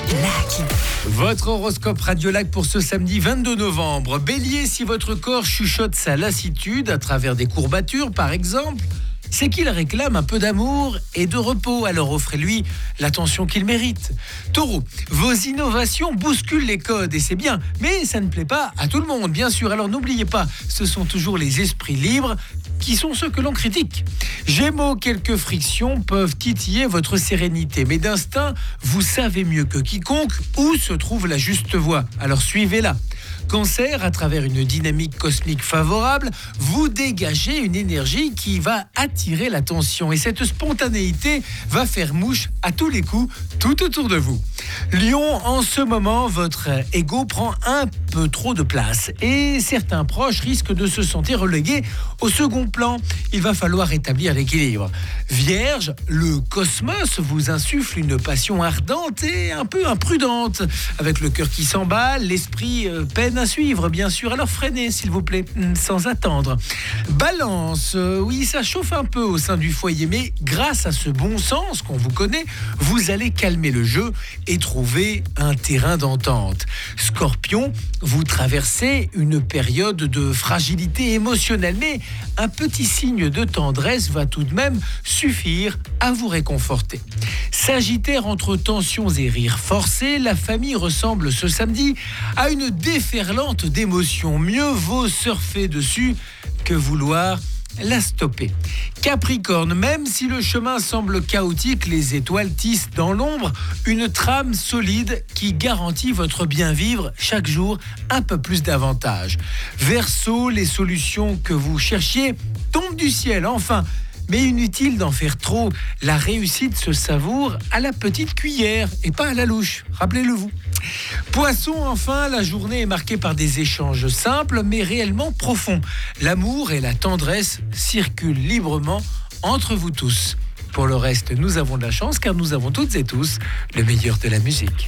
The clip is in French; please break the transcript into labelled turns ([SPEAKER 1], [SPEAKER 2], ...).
[SPEAKER 1] Lac.
[SPEAKER 2] Votre horoscope Radiolac pour ce samedi 22 novembre. Bélier, si votre corps chuchote sa lassitude à travers des courbatures par exemple, c'est qu'il réclame un peu d'amour et de repos, alors offrez-lui l'attention qu'il mérite. Taureau, vos innovations bousculent les codes et c'est bien, mais ça ne plaît pas à tout le monde, bien sûr. Alors n'oubliez pas, ce sont toujours les esprits libres qui sont ceux que l'on critique. Gémeaux, quelques frictions peuvent titiller votre sérénité, mais d'instinct, vous savez mieux que quiconque où se trouve la juste voie, alors suivez-la. Cancer, à travers une dynamique cosmique favorable, vous dégagez une énergie qui va attirer l'attention et cette spontanéité va faire mouche à tous les coups, tout autour de vous. Lion, en ce moment, votre ego prend un peu trop de place et certains proches risquent de se sentir relégués au second plan. Il va falloir établir l'équilibre. Vierge, le cosmos vous insuffle une passion ardente et un peu imprudente. Avec le cœur qui s'emballe, l'esprit peine à suivre, bien sûr. Alors freinez, s'il vous plaît, sans attendre. Balance, oui, ça chauffe un peu au sein du foyer, mais grâce à ce bon sens qu'on vous connaît, vous allez calmer le jeu et trouver un terrain d'entente. Scorpion, vous traversez une période de fragilité émotionnelle, mais un petit signe de tendresse va tout de même suffire à vous réconforter. Sagittaire, entre tensions et rires forcés, la famille ressemble ce samedi à une déferlante d'émotions. Mieux vaut surfer dessus que vouloir la stopper. Capricorne, même si le chemin semble chaotique, les étoiles tissent dans l'ombre une trame solide qui garantit votre bien-vivre chaque jour un peu plus d'avantages. Verseau, les solutions que vous cherchiez tombent du ciel, enfin. Mais inutile d'en faire trop, la réussite se savoure à la petite cuillère et pas à la louche, rappelez-le-vous. Poisson, enfin, la journée est marquée par des échanges simples mais réellement profonds. L'amour et la tendresse circulent librement entre vous tous. Pour le reste, nous avons de la chance car nous avons toutes et tous le meilleur de la musique.